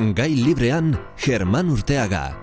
Gai librean, Germán Urteaga.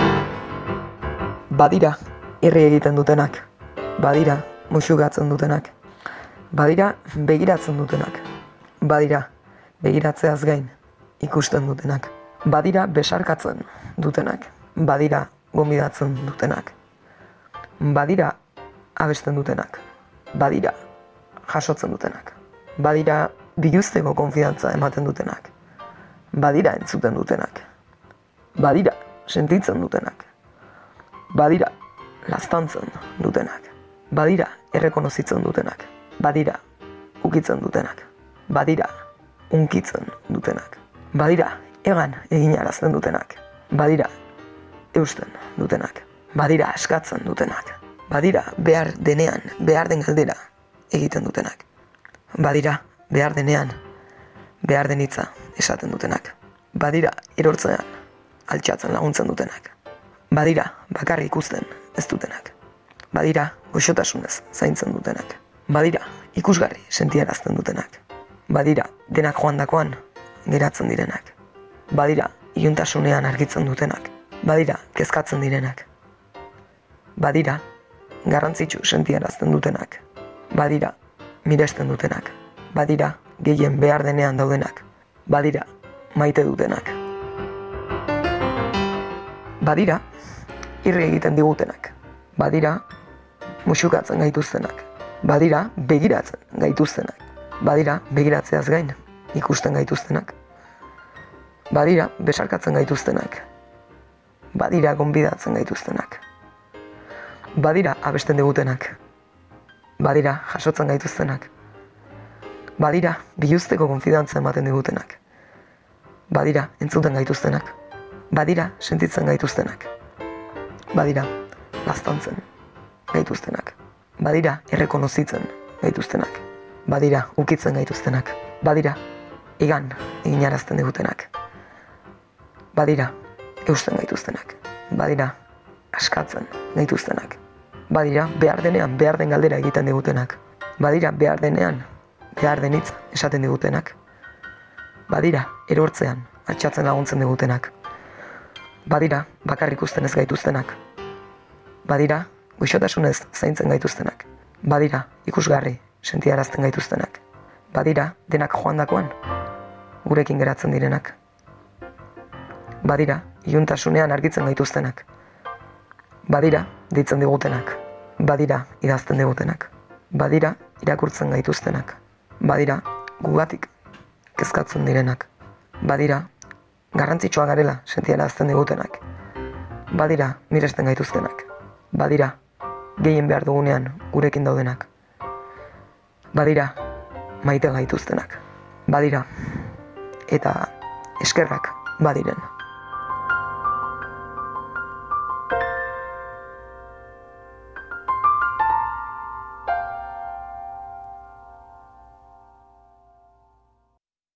Badira, irri egiten dutenak. Badira, musugatzen dutenak. Badira, begiratzen dutenak. Badira, begiratzeaz gain, ikusten dutenak. Badira, besarkatzen dutenak. Badira, gonbidatzen dutenak. Badira, abesten dutenak. Badira, jasotzen dutenak. Badira, biluzteko konfidantza ematen dutenak. Badira, entzuten dutenak. Badira, sentitzen dutenak. Badira, laztantzen dutenak. Badira, errekonozitzen dutenak. Badira, ukitzen dutenak. Badira, unkitzen dutenak. Badira, egan eginarazten dutenak. Badira, eusten dutenak. Badira, askatzen dutenak. Badira, behar denean, behar den galdera egiten dutenak. Badira, behar denean, behar den hitza esaten dutenak. Badira, erortzean, altxatzen laguntzen dutenak. Badira, bakarrik ikusten ez dutenak. Badira, goxotasunez zaintzen dutenak. Badira, ikusgarri sentiarazten dutenak. Badira, denak joandakoan geratzen direnak. Badira, iluntasunean argitzen dutenak. Badira, kezkatzen direnak. Badira, garrantzitsu sentiarazten dutenak. Badira, miresten dutenak. Badira, gehien behar denean daudenak. Badira, maite dutenak. Badira, irri egiten digutenak. Badira, musukatzen gaituztenak. Badira, begiratzen gaituztenak. Badira, begiratzeaz gain, ikusten gaituztenak. Badira, besarkatzen gaituztenak. Badira, gonbidatzen gaituztenak. Badira, abesten digutenak. Badira, jasotzen gaituztenak. Badira, biluzteko konfidantza ematen digutenak. Badira, entzuten gaituztenak. Badira, sentitzen gaituztenak. Badira, laztantzen gaituztenak. Badira, errekonozitzen gaituztenak. Badira, ukitzen gaituztenak. Badira, egan eginarazten digutenak. Badira, eusten gaituztenak. Badira, askatzen gaituztenak. Badira, behar denean, behar den galdera egiten digutenak. Badira, behar denean, behar den hitza esaten digutenak. Badira, erortzean, altxatzen laguntzen digutenak. Badira, bakarrik ikusten ez gaituztenak. Badira, goxotasunez zaintzen gaituztenak. Badira, ikusgarri sentiarazten gaituztenak. Badira, denak joandakoan gurekin geratzen direnak. Badira, iluntasunean argitzen gaituztenak. Badira, deitzen digutenak. Badira, idazten digutenak. Badira, irakurtzen gaituztenak. Badira, gugatik kezkatzen direnak. Badira, garrantzitsua garela sentiarazten digutenak. Badira, miresten gaituztenak. Badira, gehien behar dugunean gurekin daudenak. Badira, maite gaituztenak. Badira, eta eskerrak badiren.